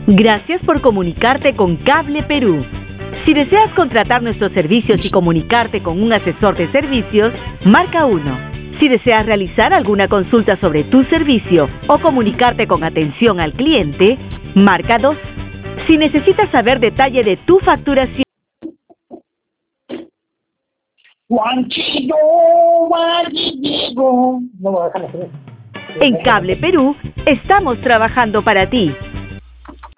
Gracias por comunicarte con Cable Perú. Si deseas contratar nuestros servicios y comunicarte con un asesor de servicios, marca 1. Si deseas realizar alguna consulta sobre tu servicio o comunicarte con atención al cliente, marca 2. Si necesitas saber detalle de tu facturación, en Cable Perú estamos trabajando para ti.